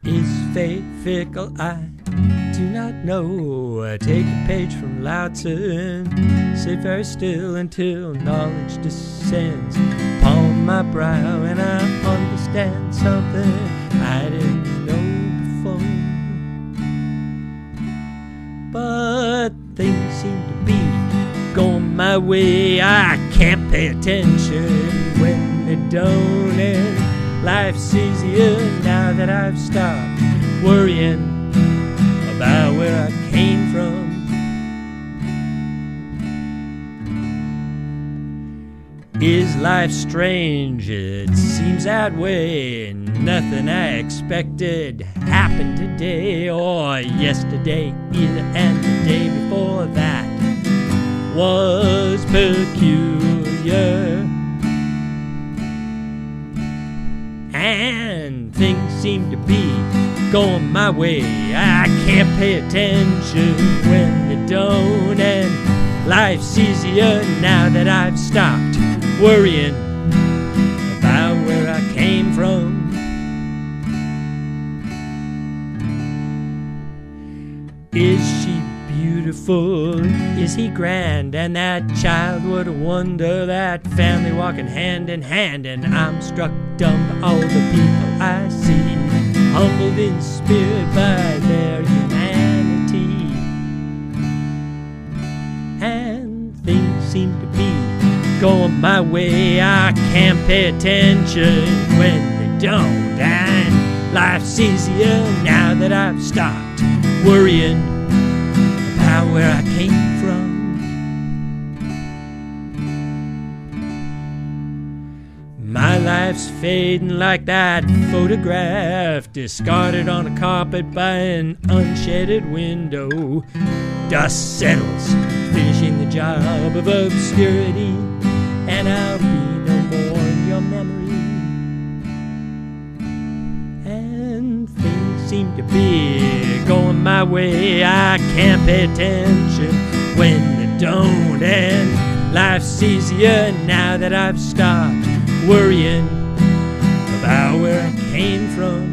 Is fate fickle? I do not know. I take a page from Lao Tzu and sit very still until knowledge descends upon my brow and I understand something I didn't know before. But things seem to be going my way. I can't pay attention when they don't, and life's easier now that I've stopped worrying about where I came from. Is life strange? It seems that way. Nothing I expected happened today or yesterday either, and the day before that was peculiar. And things seem to be going my way. I can't pay attention when they don't, and life's easier now that I've stopped worrying about where I came from. Is she beautiful? Is he grand? And that child, what a wonder, that family walking hand in hand. And I'm struck dumb by all the people I see, humbled in spirit by their humanity. And things seem to be going my way. I can't pay attention when they don't, and life's easier now that I've stopped worrying about where I came from. My life's fading like that photograph discarded on a carpet by an unshaded window. Dust settles, finishing the job of obscurity, and I'll be no more in your memory. And things seem to be going my way. I can't pay attention when they don't, and life's easier now that I've stopped worrying about where I came from.